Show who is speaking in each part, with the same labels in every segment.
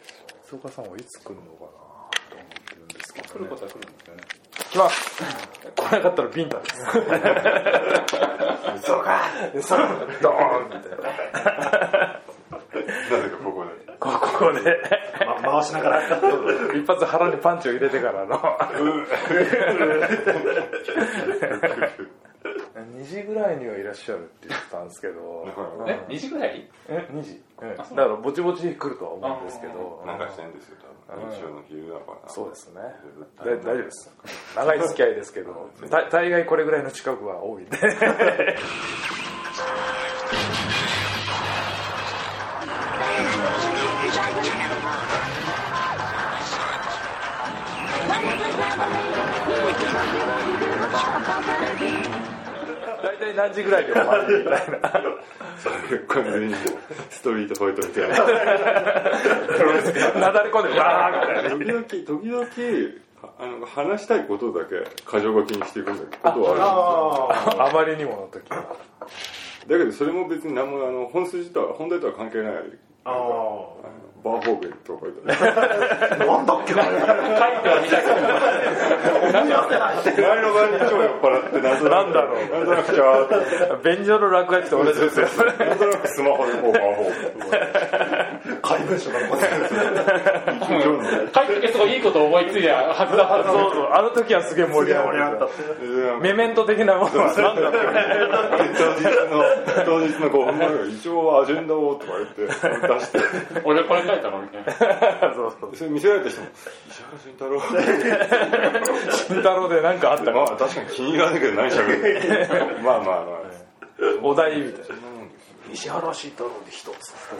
Speaker 1: 松岡さんはいつ来るのかなと思ってるんですけど、ね、
Speaker 2: 来ることは来るんですよね。
Speaker 1: 来ます。来なかったらビンタです。
Speaker 3: 嘘か
Speaker 1: 嘘ドーンみたいな。
Speaker 3: なぜかここで
Speaker 1: ここで、
Speaker 4: 回しながら
Speaker 1: 一発腹にパンチを入れてからの2時ぐらいにはいらっしゃるって言ってたんですけど、
Speaker 2: 2時ぐらい
Speaker 1: ？2時、だからぼちぼち来るとは思うんですけど、
Speaker 3: なんかしてんですよ多分。日曜の昼だから。
Speaker 1: そうですね、大丈夫です。長い付き合いですけど大概これぐらいの近くは多いんで大体何時ぐらいで終わるみたいな。
Speaker 3: 完全にストリートファイトみたいな。
Speaker 1: なだれ込んでバーンみたいな。
Speaker 3: 時々話したいことだけ箇条書きにしていくんだけどことは
Speaker 1: あまりにもの時は。
Speaker 3: だけどそれも別に何も本題とは関係ない。バーホーベンとか書いてある。
Speaker 4: なんだっけな。
Speaker 2: 書いてはみたい
Speaker 3: 前の晩に超酔っ払ってなんだろう。なんとなくちゃーって。
Speaker 1: 便所の落書きと同じですよ。
Speaker 3: なんとなくスマホでこうバーホーベン。
Speaker 4: 怪文書が残ってる。
Speaker 2: 書いてすごいいいこと思いついてはずだはず。
Speaker 1: そうそう、あの時はすげえ盛り上がった。メメント的なものは何だ
Speaker 3: 当日の5分前が一応アジェンダをとか言って出して
Speaker 2: 俺これ書いたのみたいな。
Speaker 1: そうそう。
Speaker 3: それ見せられた人も石原慎太郎
Speaker 1: 慎太郎で何かあった
Speaker 3: まあ確かに気に入らないけど何しゃべるまあ
Speaker 1: お題みたいな石原慎太郎で一つ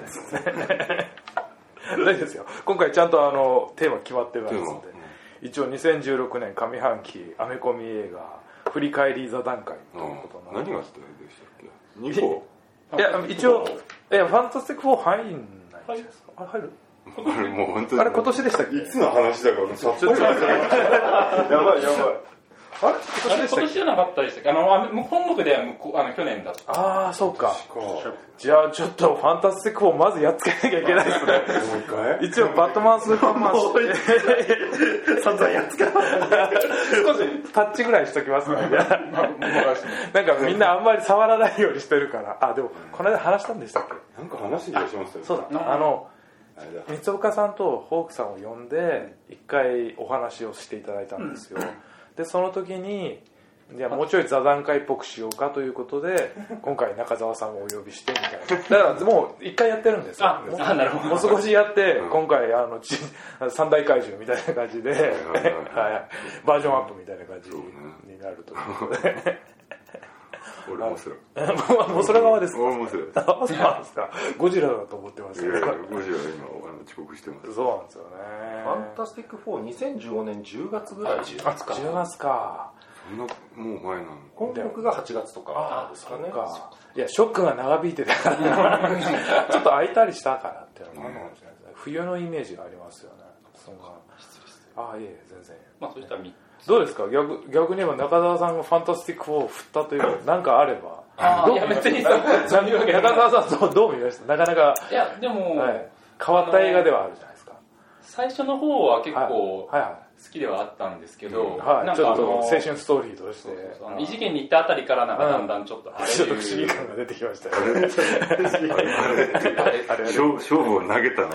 Speaker 1: 大丈夫ですよ。今回ちゃんとテーマ決まってますので、一応2016年上半期アメコミ映画振り返り座談会ということなので、
Speaker 3: 何がでしたっけ2個
Speaker 1: いや一応ファンタスティック4入んないですか？入る？
Speaker 3: あれもう本当に
Speaker 1: あれ今年でしたっけ？
Speaker 3: いつの話だからさっぱりやばい
Speaker 1: あれ
Speaker 2: 今年じゃなかったでしたっけ？本国では去年だった。
Speaker 1: ああそうか。じゃあちょっとファンタスティック4まずやっつけなきゃいけないですね。
Speaker 3: もう一回
Speaker 1: 一応バットマンスーパーマン
Speaker 4: 散々やっつけた。
Speaker 1: 少しタッチぐらいしときますからね。なんかみんなあんまり触らないようにしてるから。あでもこの間話したんでしたっけ？
Speaker 3: なんか話に出しましたよ。
Speaker 1: そうだ。三岡さんとホークさんを呼んで一回お話をしていただいたんですよ。でその時にじゃあもうちょい座談会っぽくしようかということで今回中澤さんをお呼びしてみたいな。だからもう一回やってるんですよ。
Speaker 2: なるほど。
Speaker 1: もう少しやって今回三大怪獣みたいな感じでバージョンアップみたいな感じになるということで。
Speaker 3: 俺もそれ。
Speaker 1: もうそれ側ですか？
Speaker 3: 俺もそれ。
Speaker 1: そうなんですか。ゴジラだと思ってました。
Speaker 3: ゴジラ今遅刻してます。
Speaker 1: そうなんですよね。
Speaker 4: ファンタスティック4、2015年10月ぐらい。
Speaker 1: 10月か。
Speaker 3: そんなもう前なの。
Speaker 4: 本国が8月とかですかね。
Speaker 1: いやショックが長引いてたからちょっと空いたりしたからっていうのもあるかもしれないですね。冬のイメージがありますよね。ああいえ全然。
Speaker 2: まあそうしたら
Speaker 1: どうですか？逆に言えば中澤さんがファンタスティック4を振ったという何かあれば。
Speaker 2: いや別にそういうわけ
Speaker 1: 中澤さんどう見ました？なかなか
Speaker 2: いやでも、
Speaker 1: 変わった映画ではあるじゃないですか。
Speaker 2: 最初の方は結構好きではあったんですけど、
Speaker 1: なんかちょっと青春ストーリーとして
Speaker 2: 異次元に行ったあたりからなんかだんだんちょっと
Speaker 1: 不思議感が出てきましたよね。
Speaker 3: 勝負を投げたの。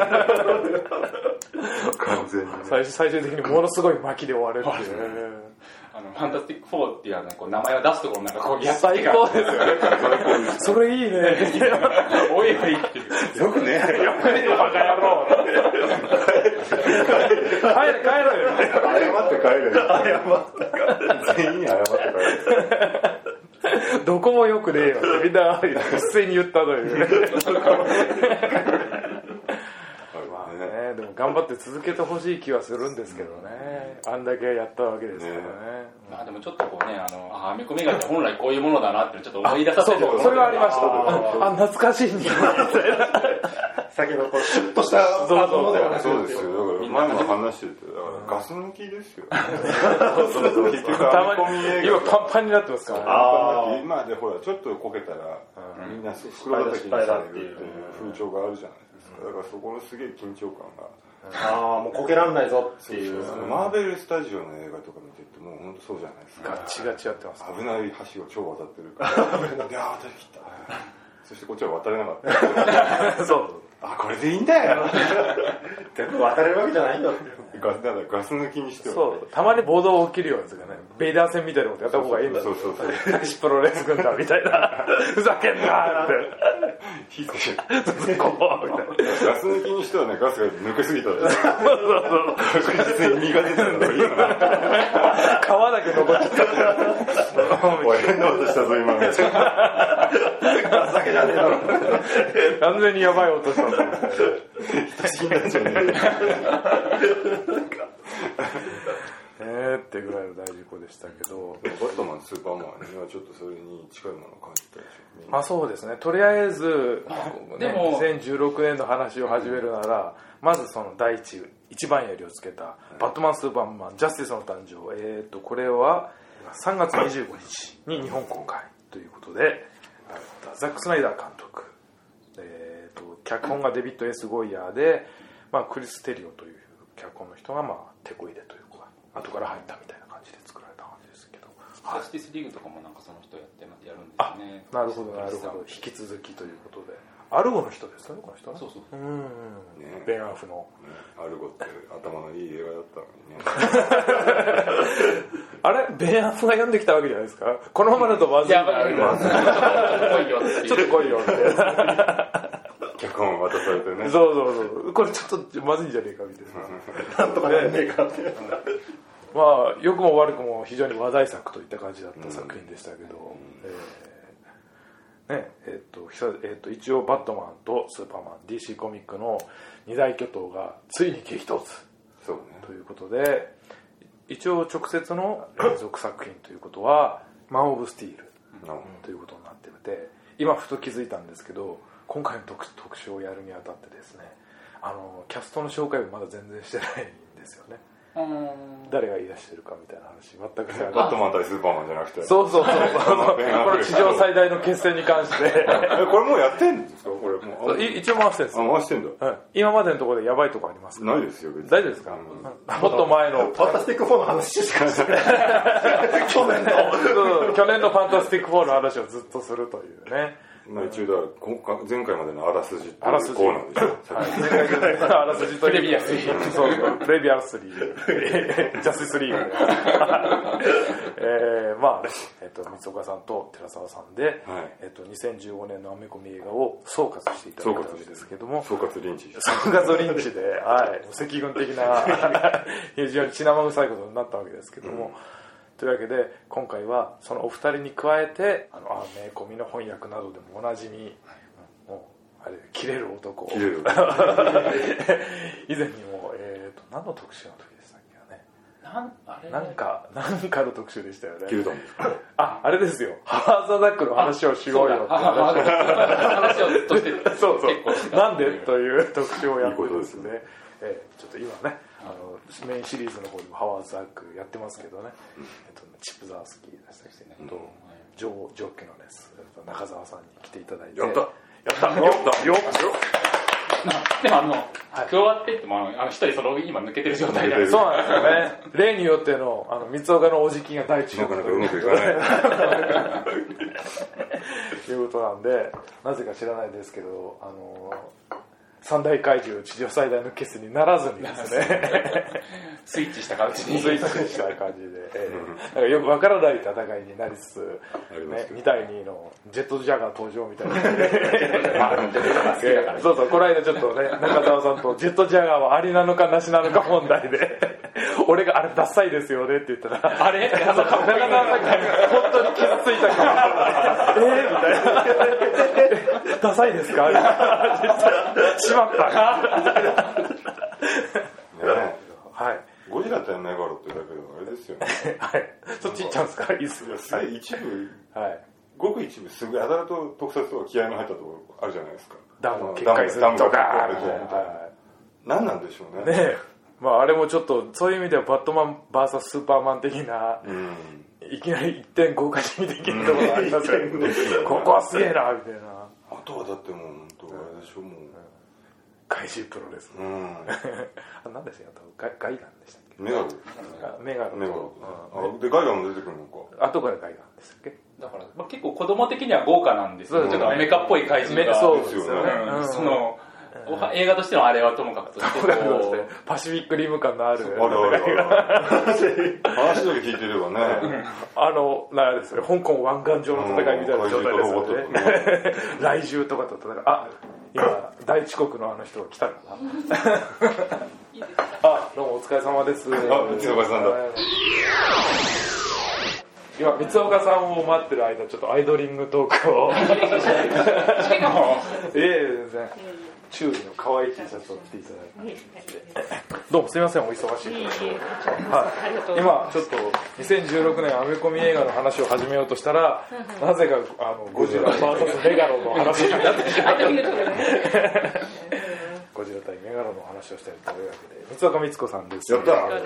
Speaker 3: 完全に
Speaker 1: 最終的にものすごい巻きで終わるっていう。
Speaker 2: ファンタスティック4っていう名前を出すところなんかこう
Speaker 1: 最高ですよね。それいいね。
Speaker 2: おいおいって
Speaker 3: よくね。
Speaker 1: バカ野郎。帰ろよ。
Speaker 3: 謝って帰れ。全員謝って帰れ。
Speaker 1: どこもよくねえよ。みんな一斉に言ったのよ。でも頑張って続けてほしい気はするんですけどね。あんだけやったわけですからね。
Speaker 2: まあでもちょっとこうね、アメコミ映画って本来こういうものだなってちょっと思い出させてる。
Speaker 1: それはありました。懐かしいんだ。
Speaker 4: 先のこうシュッとしたものではなくて。
Speaker 3: そうですよ。だから前も話してて、だからガス抜きですよ。結局
Speaker 1: たまに今パンパンになってますから。
Speaker 3: 今でほらちょっとこけたらみんな袋叩きにされるっていう風潮があるじゃないですか。だからそこのすげえ緊張感が
Speaker 4: もうこけらんないぞっていう。
Speaker 3: マーベルスタジオの映画とか見てるともう本当そうじゃないですか。
Speaker 1: ガチガチやってます。
Speaker 3: 危ない橋を超渡ってるからで渡りきったそしてこっちは渡れなかった
Speaker 1: そう
Speaker 3: これでいいんだよ
Speaker 4: 渡れるわけじゃないんだって
Speaker 3: ガス抜きにしては、
Speaker 1: そうたまに暴動起きるようですかね。ベイダー戦みたいなことやった方がいいんだ。
Speaker 3: そう
Speaker 1: 男子プロレス軍団みたいなふざけんなーって
Speaker 3: 火つけてガス抜きにしてはね、ガスが抜けすぎたら確実に身が出てたのがいいかな
Speaker 1: 皮だけ残っちゃった
Speaker 3: おい変なことしたぞ今
Speaker 4: ガスだけじゃねえだろ
Speaker 1: 完全にヤバい音したんだ
Speaker 3: 人死んだんじゃね
Speaker 1: ってぐらいの大事故でしたけど、
Speaker 3: バットマンスーパーマンにはちょっとそれに近いものを感じたでしょうね。
Speaker 1: まあそうですね。とりあえず、
Speaker 2: でも
Speaker 1: 2016年の話を始めるなら、まずその第一番槍をつけたバットマンスーパーマンジャスティスの誕生、これは3月25日に日本公開ということで、ザック・スナイダー監督、脚本がデビッド・エス・ゴイヤーで、クリス・テリオという脚本の人が手こ入れというか後から入ったみたいな感じで作られた感じですけど、
Speaker 2: ジャスティスリーグとかもなんかその人やるんですね。
Speaker 1: なるほどなるほど、引き続きということで、アルゴの人ですかね、この人は。
Speaker 2: そうそう、
Speaker 1: ベン・アフの
Speaker 3: アルゴって頭のいい映画だったのにね
Speaker 1: あれベン・アフが読んできたわけじゃないですか。このままだとまずいなちょっと来いよって
Speaker 3: 脚本渡されてね、
Speaker 1: そうこれちょっとまずいんじゃねえかみたいな
Speaker 4: なんとかなんねえかって
Speaker 1: 良くも悪くも非常に話題作といった感じだった作品でしたけど、一応バットマンとスーパーマン DC コミックの二大巨頭がついに激突ということで、一応直接の連続作品ということはマン・オブ・スティールということになっていて、今ふと気づいたんですけど、今回の特集をやるにあたってですね、キャストの紹介をまだ全然してないんですよね。誰が言い出してるかみたいな話全くしてない。
Speaker 3: バットマン対スーパーマンじゃなくて、
Speaker 1: そうこの地上最大の決戦に関して
Speaker 3: これもうやってんですか。これもう
Speaker 1: 一応回してるんですよ。
Speaker 3: 回してんだ、
Speaker 1: 今までのところでやばいところありますか。
Speaker 3: ないですよ別に。
Speaker 1: 大丈夫ですか、もっと前の
Speaker 4: ファンタスティック4の話しかしてない去
Speaker 1: 年のファンタスティック4の話をずっとするというね。
Speaker 3: 一応だ前回までのあらすじっていうコーナーでしょ。
Speaker 1: 前回のあらすじというプレビアスリープレビアスリージャスティスリーグ三岡さんと寺澤さんで、2015年のアメコミ映画を総括していただいたわけですけども、
Speaker 3: 総括リンチで
Speaker 1: 赤軍的な非常に血生臭いことになったわけですけども、というわけで今回はそのお二人に加えてアメコミの翻訳などでもおなじみ、切れる男以前にも、何の特集の時でしたっけね、なんかの特集でしたよね。
Speaker 3: キルトンですか。
Speaker 1: あれですよ、ハワード・ザックの話をしようよって話をずっとしてるそうなんでという特集をやってですね、ちょっと今ねメインシリーズの方でもハワード・ザックやってますけどね、チップ・ザースキーでしたっけね、ジョー・キノネス中澤さんに来ていただいて、やった
Speaker 2: でも加わってっても一人今抜けてる状態で、
Speaker 1: そうなんですよね。例によっての三岡のおじきが大注目
Speaker 3: なかなかうまくいかない
Speaker 1: いうことなんで、なぜか知らないですけど三大怪獣地上最大の決にならずにですね
Speaker 2: スイッチした感じで、
Speaker 1: なんかよくわからない戦いになりつつ、2対2のジェットジャガー登場みたいなそうこの間ちょっとね中澤さんとジェットジャガーはありなのかなしなのか問題で俺があれダッサいですよねって言ったら、あれ中澤さんが本当に傷ついたからみたいなダサいですかしまった
Speaker 3: ゴジラ対メガロってだけどあれですよね
Speaker 1: そっち行っちゃうんですか。いいっすよ。
Speaker 3: 一部ごく一部すごいやたらと特撮とか気合いの入ったところあるじゃないですか。
Speaker 1: ダム決壊するとか
Speaker 3: 何なんでしょうね。
Speaker 1: あれもちょっとそういう意味ではバットマン VS スーパーマン的な意いきなり一点豪華しにできるところがありますよここはすげえなみたいな。
Speaker 3: あとはだってもう本当あれでしょもう
Speaker 1: 怪獣プロレス、何でしたっけ、ガイガンでしたっけ、
Speaker 3: メガロでガイガンも出てくるのか、
Speaker 1: 後からガイガンでしたっけ。
Speaker 2: だから、結構子供的には豪華なんですけど、ちょっとメカっぽい怪獣が、
Speaker 1: そうですよね、
Speaker 2: その映画としてのあれはともかくとして
Speaker 1: パシフィックリム感のある
Speaker 3: 話だけ聞いてればね
Speaker 1: なんですよ、香港湾岸上の戦いみたいな状態ですよね。来獣とかと戦う。今第一国の人が来たかな。どうもお疲れ様です。
Speaker 3: 三岡さんだ。
Speaker 1: 今三岡さんを待ってる間ちょっとアイドリングトークを全然注意の可愛い T シャツを着ていただいて、どうもすみません、お忙しいところ、今ちょっと2016年アメコミ映画の話を始めようとしたら、なぜかゴジラ VS メガロの話になってしまった。ゴジラ対メガロの話をしたいというわけで、三岡光子さんです。
Speaker 3: やったー。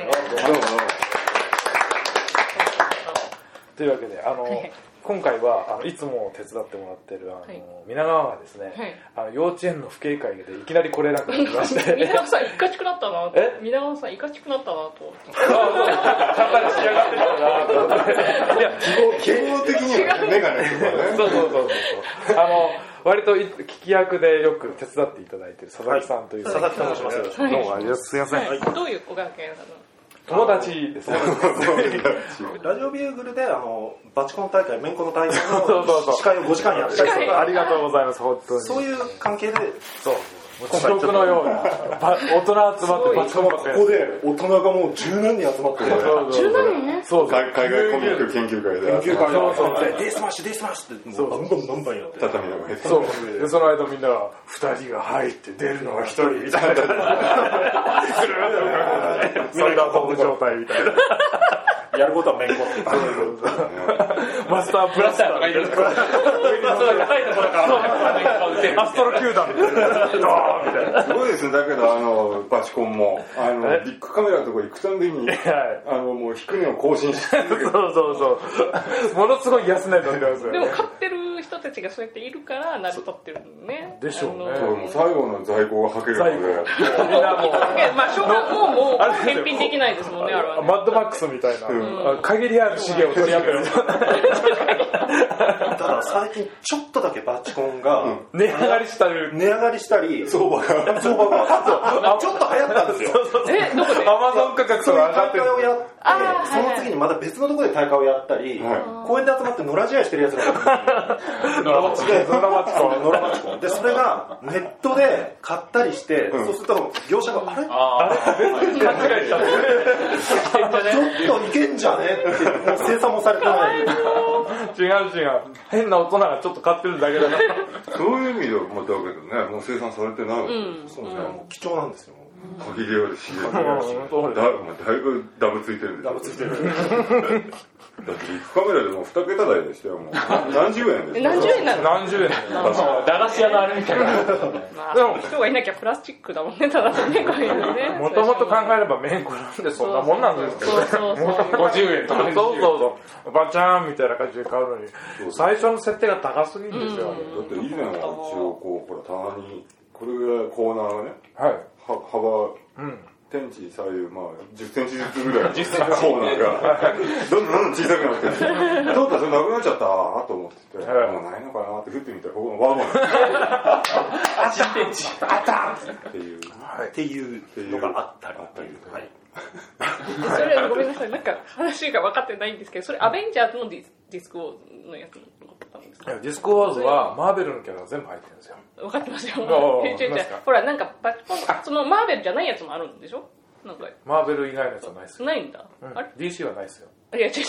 Speaker 1: というわけで今回はいつも手伝ってもらってる皆川がですね、幼稚園の父兄会でいきなり来れなくなりまして
Speaker 5: 皆川さんいかちくなったなと皆川さんいかちくなったなと
Speaker 1: 簡単に仕上がってたなと思って、いや
Speaker 3: 希望的にはメガネとかね、
Speaker 1: そう割と聞き役でよく手伝っていただいてる佐々木さんという、
Speaker 4: 佐々木と申します。
Speaker 1: どうもすいません。
Speaker 5: どういうご関係なの？
Speaker 1: 友達ですね。
Speaker 4: ラジオビューグルでバチコン大会、メンコの大会の司会を5時間やったりとか、
Speaker 1: ありがとうございます。本当に
Speaker 4: そういう関係で、
Speaker 1: そう地獄のような大人集まってバチコンばっかり、
Speaker 4: ここで大人がもう10何人集まって
Speaker 5: 10何人？
Speaker 1: そう
Speaker 3: 海外コミック研究会で
Speaker 4: デスマッシュってバンバンやって
Speaker 3: 畳の上で、
Speaker 1: そうでその間みんなが2人が入って出るのが1人みたいなそれがボブ状態みたいな
Speaker 4: やることはメンコって
Speaker 1: マスターブラスターとか入れるアストロ球団みたいな
Speaker 3: すごいですね。だけどバチコンもビッグカメラのとこ行くたんびにもう低値を更新して
Speaker 1: そうものすごい安値になってますよね。
Speaker 5: でも買ってる人たちがそうやっているから成り立ってるのね。
Speaker 1: でしょうね。
Speaker 3: 最後の在庫がはけるので、
Speaker 1: みんなもう
Speaker 5: まあしょうがもう返品できないですもんね、あれはね。
Speaker 1: マッドマックスみたいな限りある資源を取り合ってる。
Speaker 4: ただ最近ちょっとだけバチコンが
Speaker 1: 値上がりしたり
Speaker 4: 相場がちょっと流行ったんですよ。
Speaker 5: どこで？
Speaker 1: アマゾン価格とか上がってる。
Speaker 4: 大会をやって、その次にまた別のところで大会をやったり、公園で集まって野良試合してるやつがいる。野良マチコンで、それがネットで買ったりして、そうすると業者があれ
Speaker 1: 勘違いしちゃって
Speaker 4: ちょっといけんじゃねって生産もされてない。
Speaker 1: 違う変な大人がちょっと買ってるだけだから。
Speaker 3: そういう意味ではまただけどね、もう生産されてないわけですよ。
Speaker 4: 貴重なんですよ。
Speaker 3: 限りある資源だいぶダブついてるんですよ。だってビッグカメラでも2桁台でしたよ。もう何十円ですよ。
Speaker 5: 何十円なの？
Speaker 1: 何十円
Speaker 2: 駄菓子屋のあれみたいな。
Speaker 5: 人がいなきゃプラスチックだもんね、ただね、こういうのね。
Speaker 1: もともと考えればメンコなんでそんなもんなんですけど、50円とかそうバチャーンみたいな感じで買うのに、最初の設定が高すぎるんですよ。
Speaker 3: だって以前は一応こうほら棚にこれぐらいコーナーがね、幅天地左右10センチずつぐらいのコーナーがどんどん小さくなって、どうだそれなくなっちゃったと思ってて、もうないのかなって振ってみたらここのワゴン
Speaker 2: 10センチ
Speaker 4: あったっていうのがあったり。
Speaker 5: それごめんなさい、なんか話が分かってないんですけど、それアベンジャーズのディスクウォーズのやつのことなんですか？
Speaker 1: ディスクウォーズはマーベルのキャラが全部入ってるんですよ。
Speaker 5: 分かってますよ。ほらなんかそのマーベルじゃないやつもあるんでしょ？なんか
Speaker 1: マーベル以外のやつはないですよ。
Speaker 5: ないんだ。
Speaker 1: あれ DC はないですよ。
Speaker 5: いや違う。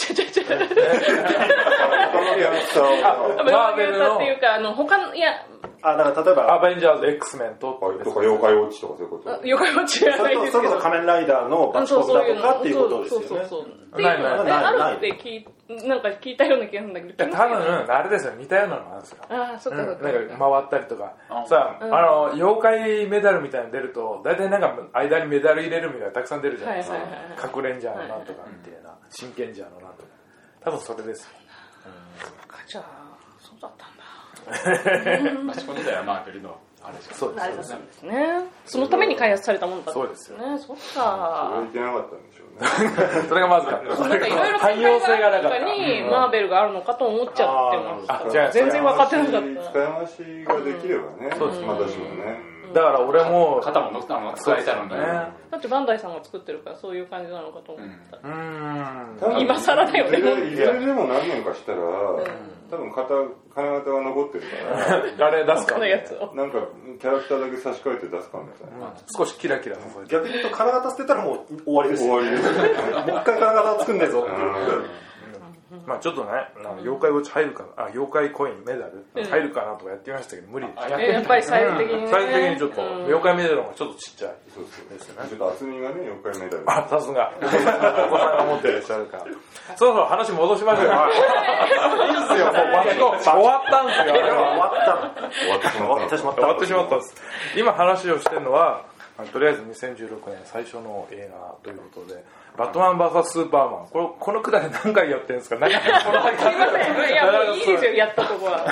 Speaker 1: マーベルの
Speaker 5: っていうか他の
Speaker 4: だから例えば
Speaker 1: アベンジャーズ X メンと
Speaker 3: か妖怪ウォッチとかそういうこと。
Speaker 5: 妖怪ウォッチじゃないですけど。
Speaker 4: それこそ仮面ライダーのバチコンだとかっていうことですよね。
Speaker 5: そうっていうのがあるってなんか聞いたような気がするんだけど。
Speaker 1: 多分あれですよ、似たようなのなんですよ。
Speaker 5: そっか。
Speaker 1: なんか回ったりとかさあ、妖怪メダルみたいなの出ると大体なんか間にメダル入れるみたいなたくさん出るじゃないですか。核レンジャーのなんとかみたいな、真剣ジャーのなんとか。 多分それですよ。
Speaker 5: じゃあそうだったんだ。
Speaker 2: マシコ時代はマーベルのあれじゃん。
Speaker 1: そうです
Speaker 5: ね。そのために開発されたものだった
Speaker 1: んです
Speaker 5: ね。そっか。
Speaker 3: それはいけなかったんでしょうね。
Speaker 1: それがまずかった。
Speaker 5: なんかいろいろ
Speaker 1: 汎用性がなかった。
Speaker 5: にマーベルがあるのかと思っちゃってました。全然分かってなかった。
Speaker 3: 使い回しができればね。そうです。私もね。
Speaker 1: だから俺も
Speaker 2: 肩も使えたのに、
Speaker 5: だってバンダイさんが作ってるからそういう感じなのかと思った。今更だよね。
Speaker 3: いずれでも何年かしたら、多分金型が残ってるから
Speaker 1: あれ出すか
Speaker 3: なんかキャラクターだけ差し替えて出すかみたいな、
Speaker 1: 少しキラキラの
Speaker 4: 逆に言うと金型捨てたらもう終わりですよ。
Speaker 3: 終わりです
Speaker 4: もう一回金型作んねえぞっていう
Speaker 1: まあちょっとね、妖怪ウォッチ入るかな、妖怪コインメダル入るかなとかやってみましたけど無理でした。
Speaker 5: やっぱりサイズ的にね。
Speaker 1: サイズ的にちょっと妖怪メダルの方がちょっっとちっちゃい。
Speaker 3: そうですね。ちょっと厚みがね、妖怪メダル。
Speaker 1: あ、さすが。お子さんが持っていらっしゃるから。そろそろ話戻しましょうよ。いいっすよ、もう終わったんですよ。
Speaker 4: 終わってしまったんです。
Speaker 1: 今話をしてるのは、とりあえず2016年最初の映画ということで、バットマン VS スーパーマン。このくだり何回やってるんですか？すいません。
Speaker 5: いや、もういいですよ、やったとこは。
Speaker 4: もう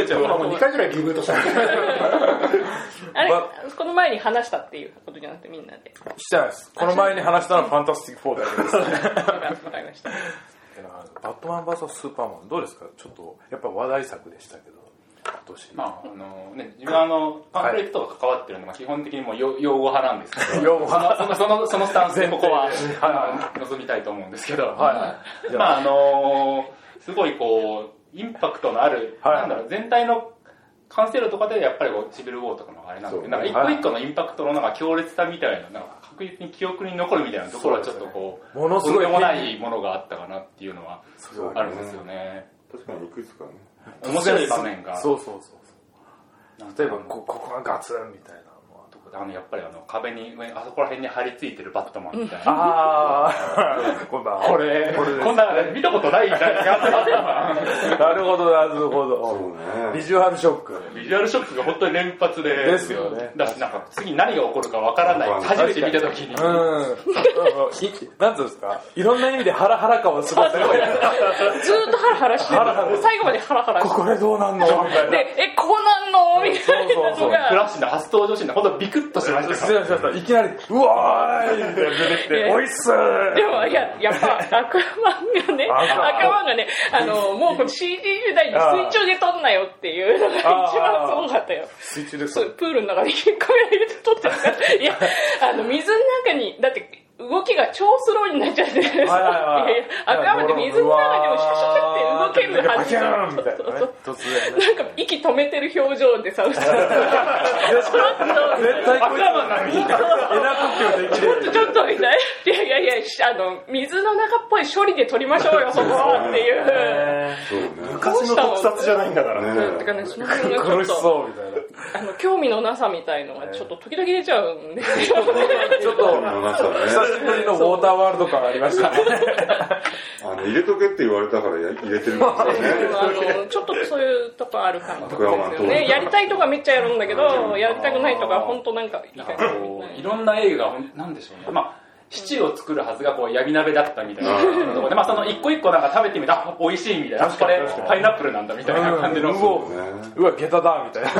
Speaker 4: 2回ぐらいリブートした。
Speaker 5: あれ、この前に話したっていうことじゃなくてみんなで。
Speaker 1: してないです。この前に話したのはファンタスティック4だけです。
Speaker 5: わかりました。
Speaker 1: バットマン VS スーパーマンどうですか？ちょっとやっぱ話題作でしたけど。
Speaker 2: まあ自分はパンフレットと関わってるのが基本的にもう擁護派なんですけど、擁護派そのスタンスでここは臨みたいと思うんですけど、まあすごいこうインパクトのある、なんだろう、全体の完成度とかでやっぱりシビルウォーとかのあれなんですけど、なんか一個一個のインパクトのなんか強烈さみたいな、なんか確実に記憶に残るみたいなところはちょっとこう
Speaker 1: ものすごい
Speaker 2: とんでもないものがあったかなっていうのはあるんですよね。
Speaker 3: 確かにいくつかね。
Speaker 2: 面白い場面が。
Speaker 1: そう。例えばここがガツンみたいなのは
Speaker 2: やっぱり壁にあそこら辺に張り付いてるバットマンみたいな。
Speaker 1: ああ、これ
Speaker 2: こんな見たことないみたいな。
Speaker 1: なるほど。ビジュアルショック
Speaker 2: が本当に連発で。
Speaker 1: ですよね。
Speaker 2: だしなんか次何が起こるかわからない。初めて見た時に。
Speaker 1: なんていうんですか。いろんな意味でハラハラ感はすごい。ず
Speaker 5: ーっとハラハラしてる。最後までハラハラしてる。
Speaker 1: これどうなんのみたいな。
Speaker 5: で、こうなんのみたいなのが。
Speaker 2: フラッシュの初登場シーンで本当ビクッとしました。
Speaker 1: いきなりうわーいって出てきて、おいっすー。
Speaker 5: でもやっぱアクアマンがね、もうこの CG 時代に水中で撮んなよっていうのが一番すごかったよ。
Speaker 1: 水中で
Speaker 5: そう、プールの中にカメラ入れて撮ってるから、いや、水の中に、だって動きが超スローになっちゃって、アクアマンって水の中でもシャシャシャって動けるはず。なんか息止めてる表情でさ、絶対
Speaker 1: アクアマンなのにちょっと
Speaker 5: みたい。いや、水の中っぽい処理で撮りましょうよ、そこはっていう。
Speaker 4: 昔の特撮じゃないんだからね。
Speaker 5: てかね、その辺がちょっと興味のなさみたいのがちょっと時々出ちゃうんですよ。
Speaker 1: ちょっと久しぶりのウォーターワールド感ありましたね。
Speaker 3: 入れとけって言われたから入れてるんですよね。
Speaker 5: ちょっとそういうとこある感じですよね。やりたいとかめっちゃやるんだけど、やりたくないとか本当なんかい
Speaker 2: ろんな映画がなんでしょうね。シチューを作るはずがこう闇鍋だったみたいなところで、その一個一個なんか食べてみた、美味しいみたいな、これパイナップルなんだみたいな感じの、
Speaker 1: うわゲタだみたいな。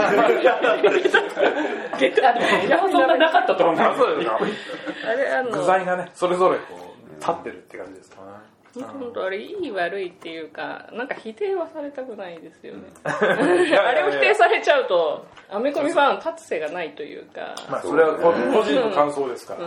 Speaker 5: ゲタだ。
Speaker 2: いやそんななかったと思う。
Speaker 1: 具材がねそれぞれこう立ってるって感じですかね。
Speaker 5: 本当あれいい悪いっていうかなんか否定はされたくないですよね。あれを否定されちゃうとアメコミファン立つ瀬がないというか。
Speaker 1: それは個人の感想ですから。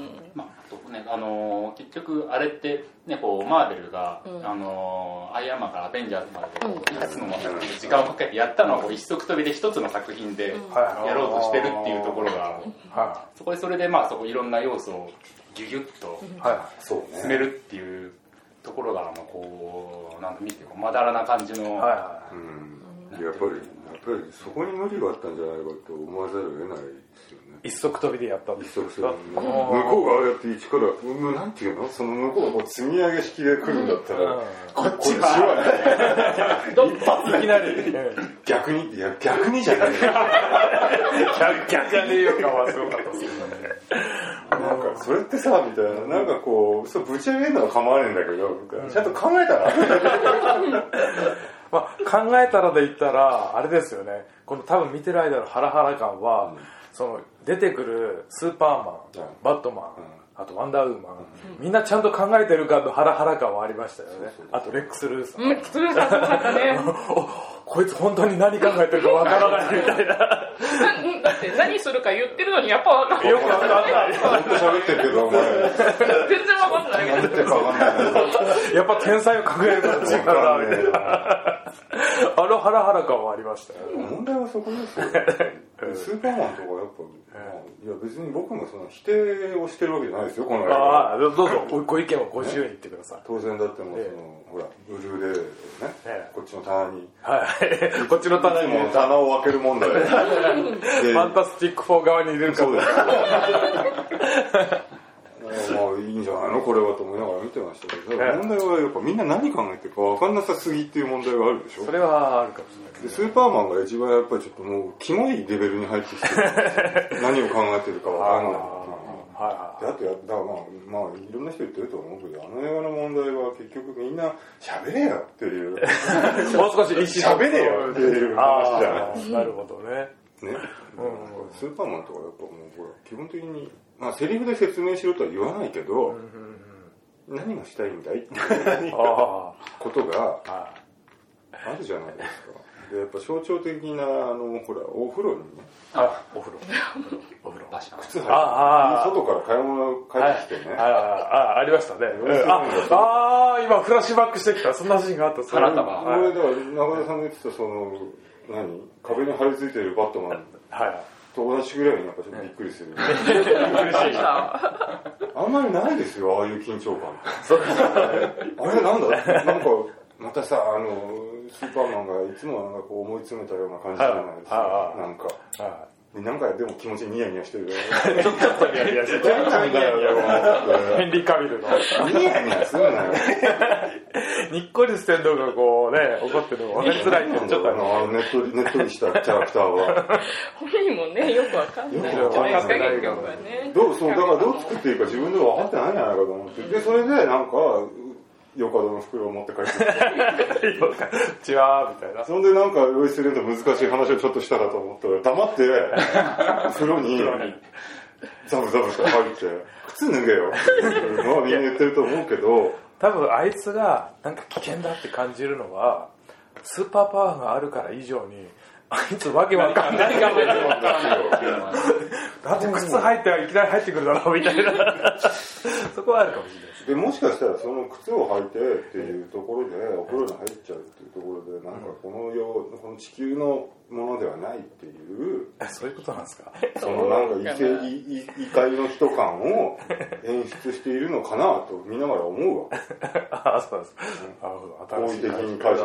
Speaker 2: 結局あれってねこうマーベルがアイアンマンからアベンジャーズまでいくつの時間をかけてやったのを一足飛びで一つの作品でやろうとしてるっていうところがそこでそれでそこいろんな要素をギュギュッと詰めるっていうところがこうなんか見てまだらな感じの
Speaker 3: やっぱりそこに無理があったんじゃないかと思わざるを得ないですよね。
Speaker 1: 一足飛びでやったんですか？
Speaker 3: 向こうがああやって一からなんていうの、その向こうがこう積み上げ式で来るんだったら、こっちは
Speaker 1: 一発いきなり
Speaker 3: 逆にじゃない
Speaker 1: 逆じゃねえよかはすごかったですけどね。
Speaker 3: なんかそれってさみたいな、なんかこうぶち上げるのは構わねえんだけど、ちゃんと考えたら
Speaker 1: まあ、考えたらで言ったらあれですよね、この多分見てる間のハラハラ感は、その出てくるスーパーマン、バットマン、あとワンダーウーマン、みんなちゃんと考えてるかのハラハラ感はありましたよね。あとレックス・ルーサー、
Speaker 5: レックス・ルーサーそうだったね
Speaker 1: こいつ本当に何考えてるかわからないみたいな
Speaker 5: だって何するか言ってるのにやっぱわかんない。
Speaker 1: よくわかんない。
Speaker 3: ずっと喋ってるけどお前
Speaker 5: 全然わかんないけど
Speaker 1: やっぱ天才を考えるから違うなみたいなあのハラハラ感はありましたよ。
Speaker 3: 問題はそこですよスーパーマンとかやっぱ、いや別に僕もその否定をしてるわけじゃないですよ、この
Speaker 1: ああ、どうぞご意見をご自由に言ってください。
Speaker 3: 当然だってもうその、ほらブルーレイでね、こっちの棚に、
Speaker 1: こっちの棚に
Speaker 3: も棚を開ける問題で
Speaker 1: ファンタスティック4側にいるか
Speaker 3: そうですまあいいんじゃないのこれはと思いながら見てましたけど、問題はやっぱみんな何考えてるか分かんなさすぎっていう問題があるでしょ。
Speaker 1: それはあるかもしれない
Speaker 3: でスーパーマンが一番やっぱりちょっともうキモいレベルに入ってきて何を考えてるか分からないっていうで、あとだからまあいろんな人言ってると思うけど、あの映画の問題は結局みんな喋れよっていう
Speaker 1: もう少し意思
Speaker 3: 喋れよっていう話じゃない。
Speaker 1: なるほどね。
Speaker 3: スーパーマンとかやっぱもうほら基本的にまあセリフで説明しろとは言わないけど、何がしたいんだいっていうことがあるじゃないですか。でやっぱ象徴的なほらお風呂にね、
Speaker 1: お風呂
Speaker 3: 靴履いて外から買い物帰ってきてね、
Speaker 1: ありましたね。今フラッシュバックしてきた、そんなシーンがあった。
Speaker 3: これだから中田さんが言ってたその壁に張り付いてるバットマンと同じぐらいにやっぱちょっとびっくりする。あんまりないですよ、ああいう緊張感。あれなんだ、なんかまたさスーパーマンがいつもなんかこう思い詰めたような感じじゃないですか。なんかでも気持ちニヤニヤしてる。ちょっとニヤニヤしてる。
Speaker 1: ヘンリー・カビルの
Speaker 3: ニヤニヤするなよ。
Speaker 1: にっこりしてんのがこうね怒ってるの分かりづらいってちょっと
Speaker 3: ねっとりしたキャラクターは
Speaker 5: 本人もねよくわかんない。
Speaker 3: そうだからどう作っていいか自分では分かってないんじゃないかと思って、でそれでなんかヨカドの袋を持って帰ってきて
Speaker 1: チワーみたいな。
Speaker 3: そんでなんかロイス・レンと難しい話をちょっとしたかと思ったら黙って風呂にザブザブと入って靴脱げよっていうのはみんな言ってると思うけど、
Speaker 1: 多分あいつがなんか危険だって感じるのはスーパーパワーがあるから以上にあいつわけわかんないだって靴履いていきなり入ってくるだろうみたいなそこはあるかもしれないです。
Speaker 3: でもしかしたらその靴を履いてっていうところでお風呂に入っちゃうっていうところでなんかこの地球のものではないっていう
Speaker 1: そういうことなんですか。
Speaker 3: そのなんか異界の人感を演出しているのかなと見ながら思うわ。
Speaker 1: そうです。
Speaker 3: 好意的に解釈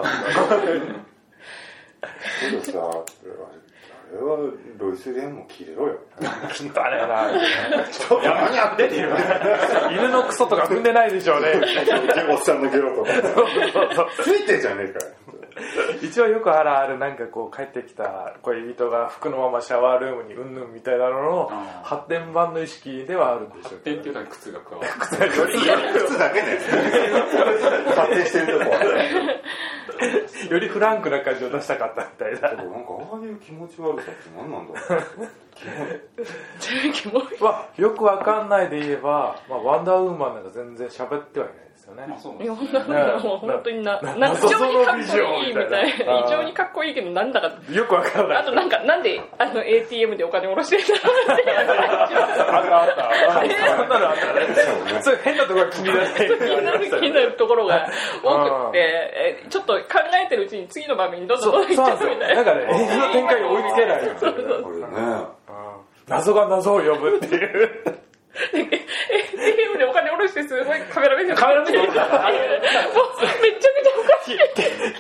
Speaker 3: けどさ、あれはロイス・レンも切れろよ。
Speaker 1: きっとあれな。何やってんの犬のクソとか踏んでないでしょうね。
Speaker 3: おっさんのゲロとか。ついてんじゃねえかよ。
Speaker 1: 一応よくあるなんかこう帰ってきた恋人が服のままシャワールームにうんぬんみたいなのの発展版の意識ではあるんでしょうけど。
Speaker 2: 発展っていうのは靴が加わる。
Speaker 3: 靴だけね。発展してるとこは。
Speaker 1: よりフランクな感じを出したかったみたいな。
Speaker 3: なんかああいう気持ち悪さって何なんだろう。
Speaker 5: キモい。
Speaker 1: よくわかんないで言えば、ワンダーウーマンなんか全然喋ってはいないですよね。
Speaker 5: いやもう本当に非常にかっこいいみたいな。非常にかっこいいけどなんだか
Speaker 1: よくわからない。
Speaker 5: あとなんでATM でお金下ろしてるんだろうって。
Speaker 1: あったね。そういう変なところが気になるところが
Speaker 5: 多くて、ちょっと考えてるうちに次の場面にどんどん行っちゃうみたいな。
Speaker 1: なんかね、映画の展開に追いつけない。謎が謎を呼ぶっていう。
Speaker 5: ATM でお金下ろしてすごいカメラ目線でもうめちゃめちゃおかしい。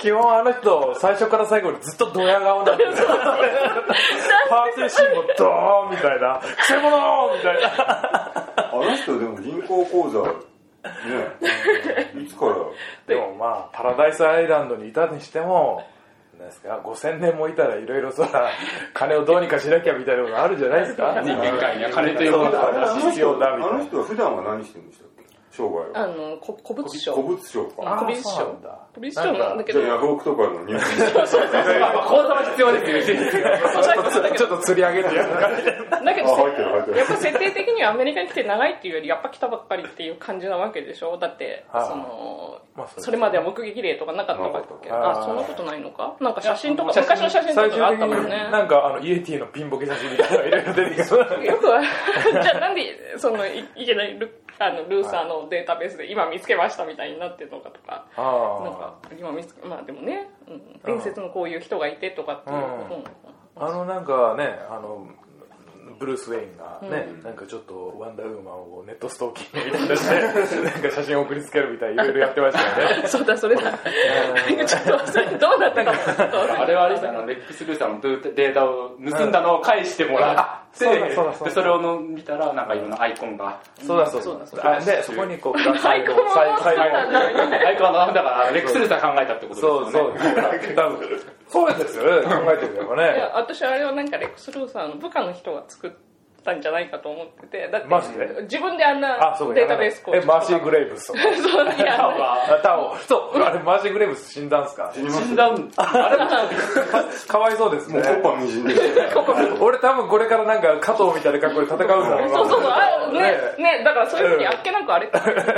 Speaker 1: 基本あの人最初から最後にずっとドヤ顔なんですよ。パーティーシーンもドーンみたいな、くせ者みたいな。
Speaker 3: あの人でも銀行口座ね、いつから
Speaker 1: でもまあパラダイスアイランドにいたにしてもなんですか、5000年もいたらいろいろそら金をどうにかしなきゃみたいなことあるじゃないですか。
Speaker 2: 人間界には金というものが
Speaker 1: 必要だみたいな。
Speaker 3: あの人は普段は何してるんでしたっけ、商売は。
Speaker 5: 古物商。
Speaker 3: 古物商か。
Speaker 5: 古物商だ。古物商なんだけど。
Speaker 3: じゃあヤフオクとかのニュース。
Speaker 2: 口座は必要ですよ。
Speaker 1: ちょっと釣り上げてやるから。
Speaker 5: だけど、やっぱ設定的にはアメリカに来て長いっていうより、やっぱ来たばっかりっていう感じなわけでしょ。だって、それまでは目撃例とかなかったわけ。そんなことないのか。なんか写真とか、昔の写真とかあったもんね。
Speaker 1: なんかイエティのピンボケ写真みたいなのいろいろ出てきて。
Speaker 5: よくは、じゃあなんで、いけないルーサーのデータベースで今見つけましたみたいになってるのかとか、なんか今まあでもね、伝説のこういう人がいてとかっていうこと
Speaker 1: なんかね、ブルース・ウェインがね、なんかちょっとワンダーウーマンをネットストーキングみたいなしてなんか写真を送りつけるみたいないろいろやってましたよね。
Speaker 5: そうだそれだ。ちょっとそれどうなったか
Speaker 2: あれはレックス・ルーサーのデータを盗んだのを返してもらって、でそれを見たらなんかいろんなアイコンが、
Speaker 1: そうだでそこにこう
Speaker 5: アイコンも
Speaker 2: アイコンのだからレックス・ルーサー考えたってことですよね。
Speaker 1: そうですよね、考えてみればね。
Speaker 5: いや、私あれはなんかレックス・ルーサーの部下の人が作ったんじゃないかと思ってて、だって自分であんなデータベース
Speaker 1: マーシー・グレイブスとか。
Speaker 5: そういや、
Speaker 1: そうあれマーシー・グレイブス死んだんすか？
Speaker 2: 死んだん。
Speaker 1: かわいそうですね。
Speaker 3: もうコッパみじんで。
Speaker 1: 俺多分これからなんか加藤みたいな格好で戦うんだろうな。
Speaker 5: そうね、だからそういうふうにあっけなくあれ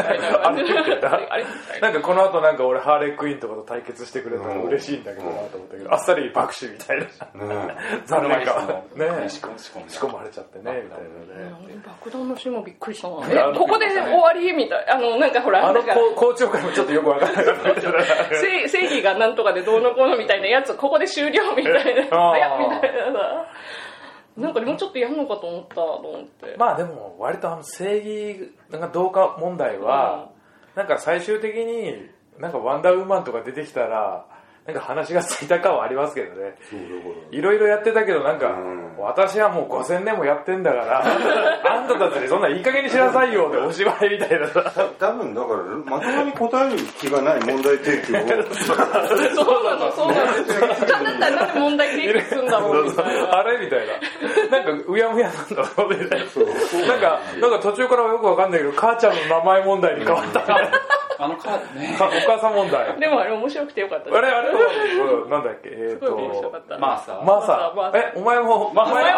Speaker 1: なんかこの後なんか俺ハーレークイーンとかと対決してくれたら嬉しいんだけどなと思ったけど、あっさり爆死みたいな。残念か。ね、仕込まれちゃってねみたいなね。
Speaker 5: 爆弾のシーンもびっくりしたな。ここで終わりみたいな。なんかほら、
Speaker 1: 校長からもちょっとよくわからなかった。
Speaker 5: 正義がなんとかでどうのこうのみたいなやつ、ここで終了みたいな。早っみたいなさ。なんかもうちょっとやるのかと思ったと思って。
Speaker 1: まあでも割と正義なんかどうか問題は、なんか最終的になんかワンダーウーマンとか出てきたらなんか話がついたかはありますけどね。いろいろやってたけどなんか、私はもう5000年もやってんだからあんたたちにそんないい加減にしなさいよでお芝居みたいなさ。
Speaker 3: 多分だからまともに答える気がない問題提起を
Speaker 5: そうなんですよ。だったらなんで問題提起するんだろうみたいな。
Speaker 1: あれみたいな。なんかうやむやなんだろうみたいな。なんか途中からよくわかんないけど母ちゃんの名前問題に変わった。
Speaker 2: あのカードね。
Speaker 1: お母さん問題。
Speaker 5: でもあれ面白くてよかったです。
Speaker 1: あれなんだっけ
Speaker 5: すごい面白かった。
Speaker 2: マーサー。
Speaker 1: お前もマーサ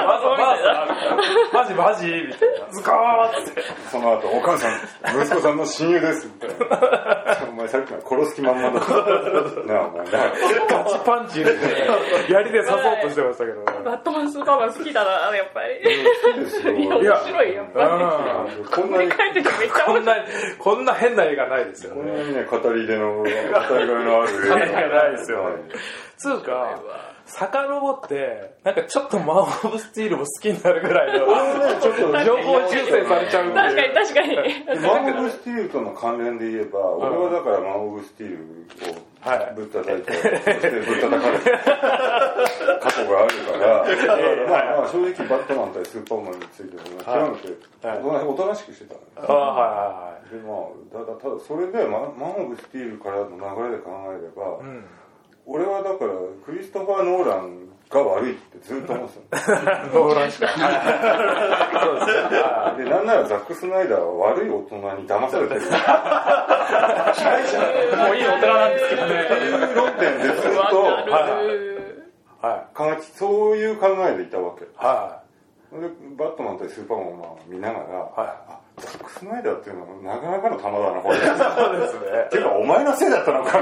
Speaker 1: ーマジみたいな。ズカーって。
Speaker 3: その後お母さん息子さんの親友ですみたいな。お前さっきから殺す気満々だった。なあお前
Speaker 1: ガチパンチ入れて槍で刺そうとしてましたけど。
Speaker 5: バットマンスーパーマン好きだなやっぱり。面白いやっぱり。こんなに書いててめっちゃ面白い。
Speaker 1: こんな変な映画ないですよね。
Speaker 3: こんなにね語り手の語りがいのある映画
Speaker 1: ないですよ。つうか遡ってなんかちょっとマン・オブ・スティールも好きになるぐらいのちょっと情報修正されちゃうんで。
Speaker 5: 確かに
Speaker 3: マン・オブ・スティールとの関連で言えば、俺はだからマン・オブ・スティールをぶったたいて、そしてぶったたかれた過去があるからまあ正直バットマン対スーパーマンについても極めておとなしくしてたんです。でただそれでマン・オブ・スティールからの流れで考えれば、俺はだからクリストファー・ノーランが悪いってずっと思ってた。
Speaker 1: ノーランしか。
Speaker 3: でなんならザック・スナイダーは悪い大人に騙されてる。
Speaker 2: もういい大人なんですけどね。
Speaker 3: そういう論点でずっとそういう考えでいたわけ。でバットマン対スーパーマンを見ながら、ザック・スナイダーっていうのはなかなかの玉だなこれ。
Speaker 1: そうですね。
Speaker 3: てかお前のせいだったのか。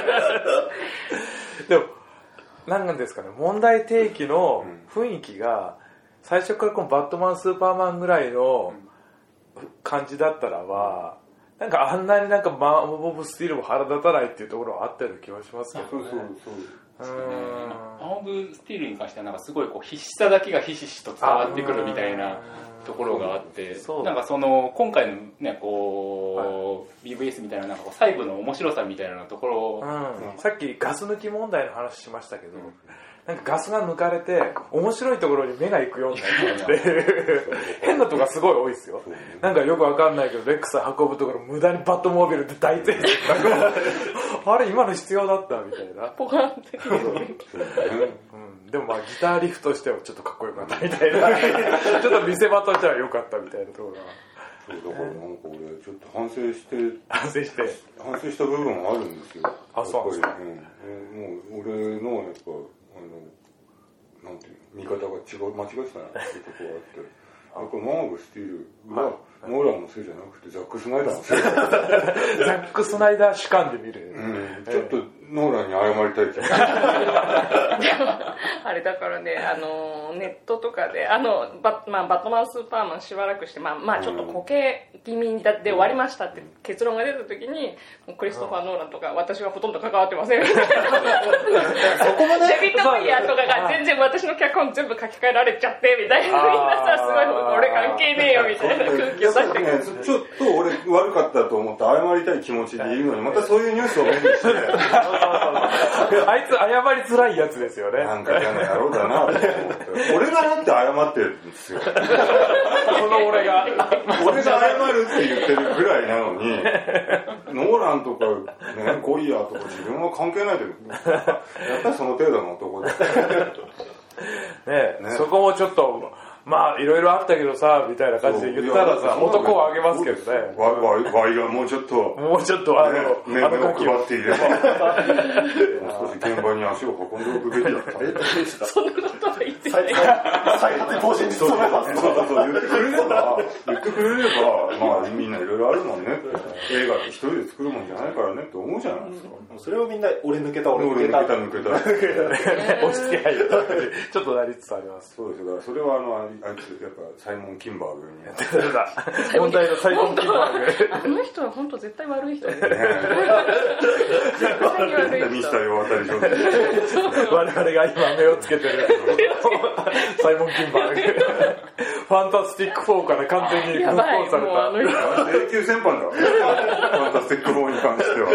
Speaker 1: でも何ですかね、問題提起の雰囲気が最初からこのバットマンスーパーマンぐらいの感じだったらば、なんかあんなになんかマン・オブ・スティールも腹立たないっていうところはあったような気がしますけどね。
Speaker 2: マン・オブ・スティールに関してはなんかすごいこう必死さだけがひしひしと伝わってくるみたいなところがあって、なんかその今回のねこう、BVS みたいななんかこう細部の面白さみたいなところを、
Speaker 1: さっきガス抜き問題の話しましたけど、なんかガスが抜かれて面白いところに目が行くようになって変なとこがすごい多いですよ。なんかよくわかんないけどレックス運ぶところ無駄にバットモービルで大前提あれ今の必要だったみたいな
Speaker 5: ポカンって
Speaker 1: でもまあギターリフとしてはちょっとかっこよかったみたいなちょっと見せ場としては良かったみたいなところが
Speaker 3: そうだからなんか俺ちょっと反省した部分があるんですよ。
Speaker 1: そうなんですか。
Speaker 3: もう俺のやっぱなんていう見方が間違ってたなっていうところがあって、やっぱマーブ・スティールはノーランのせいじゃなくてザック・スナイダーのせいだ
Speaker 1: ザック・スナイダー主観で見る、
Speaker 3: ちょっとノーランに謝りたいって
Speaker 5: あれだからねネットとかでバットマンスーパーマンしばらくしてまあちょっと固形気味で終わりましたって結論が出た時にクリストファー・ノーランとか私はほとんど関わってませんみたいなそこまでデビッド・ボイヤーとかが全然私の脚本全部書き換えられちゃってみたいなみんなさすごい俺関係ねえよみたいな空気を出してくる。
Speaker 3: ちょっと俺悪かったと思って謝りたい気持ちでいるのにまたそういうニュースを目にして
Speaker 1: あいつ謝りづらいやつですよね。
Speaker 3: なんか嫌な野郎だなと思って俺がなんて謝ってるんですよこ
Speaker 1: の俺が
Speaker 3: 謝るって言ってるぐらいなのにノーランとか、ね、ゴイヤーとか自分は関係ないでやっぱりその程度の男で
Speaker 1: ね、そこもちょっとまあいろいろあったけどさみたいな感じで言ったらさ男をあげますけどね。
Speaker 3: ワイがもうちょっと
Speaker 1: 目を配
Speaker 3: っていればもう少し現場に足を運んでおくべきだった
Speaker 5: そんなことは言ってない
Speaker 4: 再発更新に努めます
Speaker 3: 言ってくれればまあみんないろいろあるもんねって映画って一人で作るもんじゃないからねって思うじゃないですか。
Speaker 4: それをみんな俺抜けた
Speaker 3: 抜けた
Speaker 1: 押し付け合いちょっとなりつつあります。
Speaker 3: そうですがそれはあいつやっぱサイモン・キンバーグに
Speaker 1: 問題のサイモン・キンバーグ
Speaker 5: あの人は本当絶対悪い人ですね
Speaker 3: ミスターよ渡り上手
Speaker 1: 我々が今目をつけてるサイモン・キンバーグファンタスティック4から完全に復興された
Speaker 3: 永久戦犯だファンタスティック4に関しては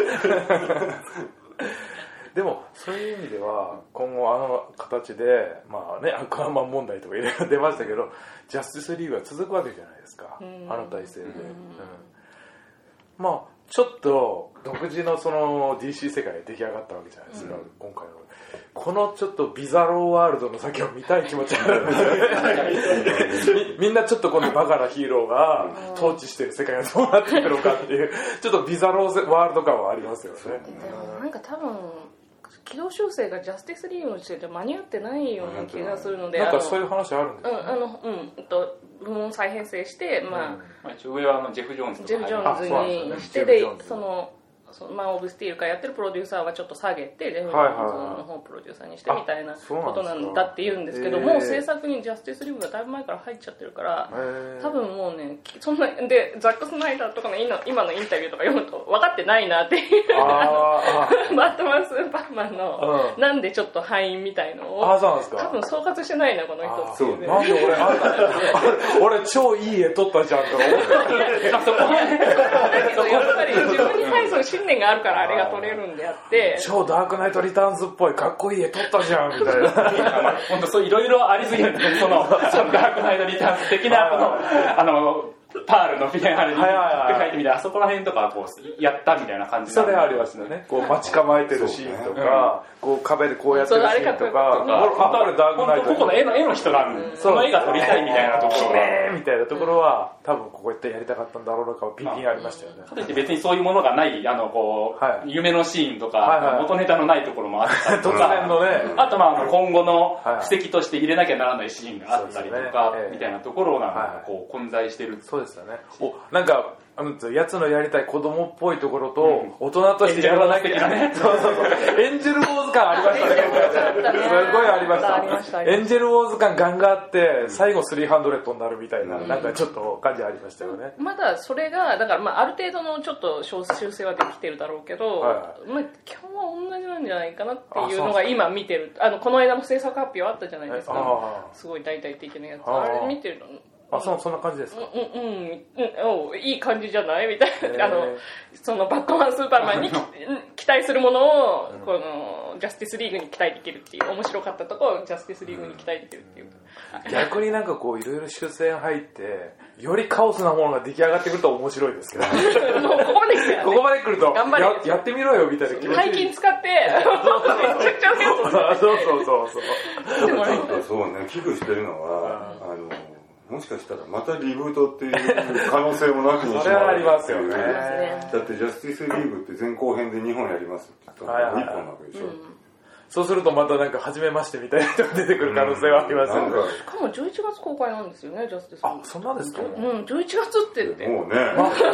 Speaker 1: でもそういう意味では今後形でまあねアクアマン問題とかいろいろ出ましたけどジャスティスリーグは続くわけじゃないですか体制で、まあちょっと独自のその DC 世界が出来上がったわけじゃないですか、今回のこのちょっとビザローワールドの先を見たい気持ちがあるんですよねみんなちょっとこのバカなヒーローが統治してる世界がどうなっていくのかっていうちょっとビザローワールド感はありますよね。
Speaker 5: なんか多分軌道修正がジャスティスリーグの時点で間に合ってないような気がするので
Speaker 1: なんかそういう話あるんですか。
Speaker 5: 部門再編成して、
Speaker 2: 一応上はジェフ・ジョーンズ
Speaker 5: とかジェフ・ジョーンズにしてでマン・オブ・スティールからやってるプロデューサーはちょっと下げてジェフ・ジョーンズの方をプロデューサーにしてみたいなことなんだって言うんですけどもう制作にジャスティスリーグがだいぶ前から入っちゃってるから多分もうねそんなでザック・スナイダーとかの今のインタビューとか読むと分かってないなっていうバットマン・スーパーマンのなんでちょっと敗因みたいのを多分総括してないなこの人っていうね。
Speaker 1: なんで俺超いい絵撮ったじゃんとか思って
Speaker 5: やっぱり自分に対する信念があるからあれが撮れるんであって
Speaker 1: 超ダークナイトリターンズっぽいかっこいい絵撮ったじゃんみたいな
Speaker 2: 本当そういろいろありすぎるそのダークナイトリターンズ的なパールのフィナーレにって書いてみてあそこら辺とかこうやったみたいな感じ
Speaker 1: それありますよね。こう待ち構えてるシーンとか、こう壁でこうやってるシーンとか、これダークナイト
Speaker 2: ここの絵の人なんでその絵が撮りたいみたいなところ
Speaker 1: みたいなところは多分ここやってやりたかったんだろうなかピンピンありましたよね。
Speaker 2: かといって別にそういうものがない夢のシーンとか元ネタのないところもあったりとかあと今後の布石として入れなきゃならないシーンがあったりとかみたいなところがこう混在してる。
Speaker 1: そうですよね。なんかやつのやりたい子供っぽいところと大人としてやらなきゃねエンジェルウォーズ感ありましたね。すごいありました。エンジェルウォーズ感ガンガンあって最後300になるみたいななんかちょっと感じありましたよね。
Speaker 5: まだそれがだからある程度のちょっと修正はできてるだろうけど基本は同じなんじゃないかなっていうのが今見てるこの間の制作発表あったじゃないですか。すごい大々的なやつあれ見てる
Speaker 1: そんな感じですか？
Speaker 5: いい感じじゃないみたいな。そのバットマンスーパーマンに期待するものを、このジャスティスリーグに期待できるっていう、面白かったところをジャスティスリーグに期待できるっていう。
Speaker 1: 逆になんかこういろいろ修正入ってよりカオスなものが出来上がってくると面白いですけど、
Speaker 5: もうここまで来たら、ね、
Speaker 1: ここまで来ると
Speaker 5: 頑張れ
Speaker 1: やってみろよみたいな気持ち。
Speaker 5: 背筋使ってめちゃくちゃ
Speaker 1: そう
Speaker 3: そうね、危惧してるのはもしかしたらまたリブートっていう可能性もなくにしまう。
Speaker 1: それはありますよね。
Speaker 3: だってジャスティスリーグって前後編で2本やりますって言ったら1本なわけでしょ。
Speaker 1: そうするとまたなんか初めましてみたいな人が出てくる可能性はありますよね。
Speaker 5: しかも11月公開なんですよね、ジャスティスリーグ。
Speaker 1: そんなんですか？
Speaker 5: 11月って言って。
Speaker 3: もうね。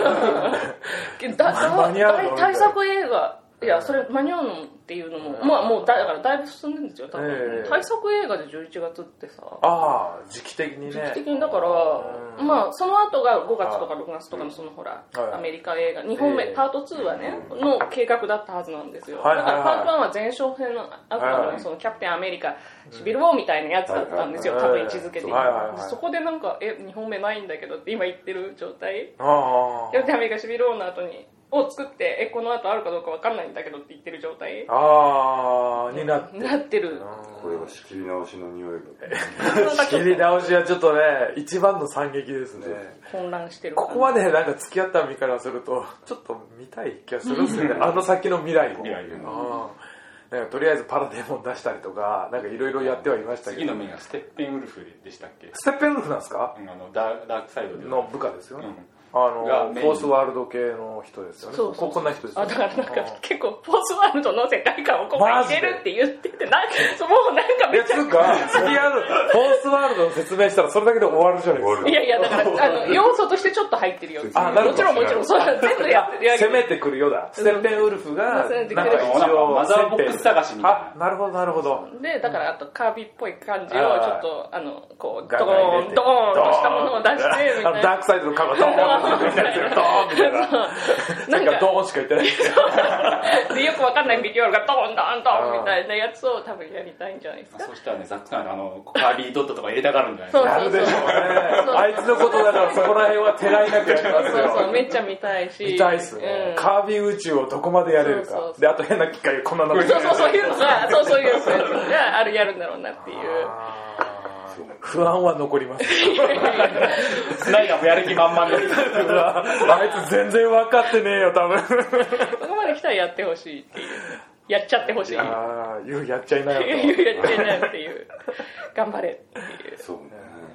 Speaker 5: 対策映画。いや、それ間に合うのっていうのも、もうだからだいぶ進んでるんですよ、多分。対策映画で11月ってさ。
Speaker 1: 時期的にね。
Speaker 5: 時期的にだから、その後が5月とか6月とかのそのほら、アメリカ映画、2本目、パート2はね、の計画だったはずなんですよ。だからパート1は前哨戦の後のそのキャプテンアメリカ、シビルウォーみたいなやつだったんですよ、多分位置づけて。そこでなんか、2本目ないんだけどって今言ってる状態。キャプテンアメリカ、シビルウォーの後に、を作ってこの後あるかどうか分かんないんだけどって言ってる状態
Speaker 1: に
Speaker 5: なってる。
Speaker 3: これは仕切り直しの匂いが
Speaker 1: 仕切り直しはちょっとね一番の惨劇ですね。
Speaker 5: 混乱してる。
Speaker 1: ここまでなんか付き合った身からするとちょっと見たい気がするんですよね。あの先の未来もなんかとりあえずパラデモン出したりとかなんかいろいろやってはいましたけど、
Speaker 2: 次の目がステッペンウルフでしたっけ？
Speaker 1: ステッペンウルフなんですか？
Speaker 2: ダークサイド
Speaker 1: の部下ですよね。フォースワールド系の人ですよね。こんな人ですよね。
Speaker 5: だからなんか結構フォースワールドの世界観をここに入れるって言ってて、もうなんかめっちゃ
Speaker 1: フォースワールドの説明したらそれだけで終わるじゃないですか。
Speaker 5: いやだから要素としてちょっと入ってるよ。もちろんそう全部やってる。
Speaker 1: 攻めてくるようだ。ステッペンウルフがなんか
Speaker 2: 一応マザーボックス探しみたいな。
Speaker 1: なるほど。
Speaker 5: でだからあとカービィっぽい感じをちょっとこうドーンとしたものを出してみたいな。
Speaker 1: ダークサイドの顔がドーンみたいな。なんかドーンしか言ってない
Speaker 5: でよくわかんないビジュアルがドーンドーンドーンみたいなやつを多分やりたいんじゃないですか。
Speaker 2: そしたらねザックさんカービィドットとか入れたがるんじゃないですか。
Speaker 1: やるでしょうね。あいつのことだからそこら辺はてらいなくやりますよ。
Speaker 5: そうめっちゃ見たいし。
Speaker 1: 見たいっすね。カービィ宇宙をどこまでやれるか。であと変な機械こんなの。
Speaker 5: そういうのがそういうやつがやるんだろうなっていう。
Speaker 1: 不安は残ります。
Speaker 2: スナイダーもやる気満々です。
Speaker 1: あいつ全然分かってねえよ多分。
Speaker 5: ここまで来たらやってほしいっていう。やっちゃってほしい。
Speaker 1: やっちゃいなよと。
Speaker 5: やっちゃいなよっていう。頑張れっていう。
Speaker 3: そうね。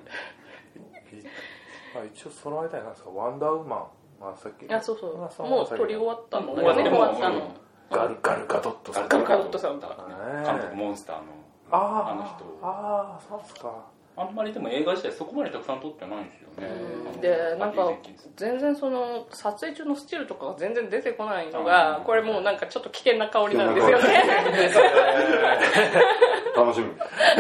Speaker 1: 一応その間になんですかワンダーウーマン。さっき。
Speaker 5: そう。もう撮り終わったの。終わったの。
Speaker 1: ガルガドットさん。
Speaker 5: ガルガドットさんだ。
Speaker 2: 監督モンスターの人。
Speaker 1: そうっすか。
Speaker 2: あんまりでも映画自体そこまでたくさん撮ってないんですよね。
Speaker 5: でなんか全然その撮影中のスチールとかが全然出てこないのがこれもうなんかちょっと危険な香りなんですよね。
Speaker 3: 楽しみ。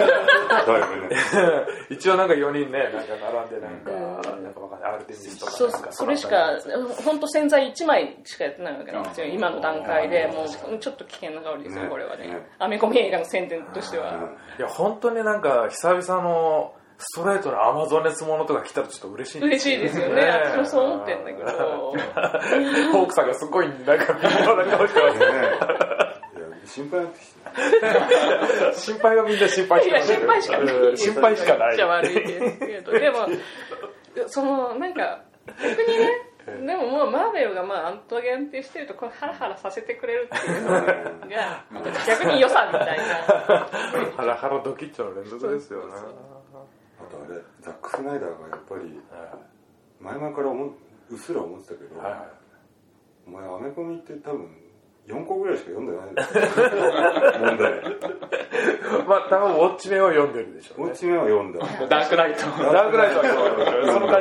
Speaker 1: 一応なんか4人ねなんか並んでなんかわかんないアルテミスとか
Speaker 5: それしか本当洗剤1枚しかやってないわけなんですよ今の段階で。もうちょっと危険な香りですよこれはね。アメコミ映画の宣伝としては。
Speaker 1: いや本当になんか久々のストレートなアマゾネスものとか来たらちょっと嬉しい
Speaker 5: ですよね。嬉しいですよね。私もそう思ってんだけど。
Speaker 1: フォークさんがすごいなんか微妙な顔してますね。
Speaker 3: 心配になってき
Speaker 1: た。心配はみんな心配してます。
Speaker 5: 心配しかない。
Speaker 1: 心配しかない。
Speaker 5: じゃ悪いですけど、でもそのなんか逆にね。でももうマーベルがアント限定してるとこれハラハラさせてくれるっていうのが逆に良さみたいな。
Speaker 1: ハラハラドキッチの連続ですよね。
Speaker 3: あとあれザック・スナイダーがやっぱり前々からうっすら思ってたけど、お前アメコミって多分4個ぐらいしか読んでないんだよ。問題。
Speaker 1: 多分ウォッチメンを読んでるでしょうね。
Speaker 3: ウォッチメンは読んだ。
Speaker 2: ダークナイト。
Speaker 1: ダークナイトはその感じは。
Speaker 3: バットマン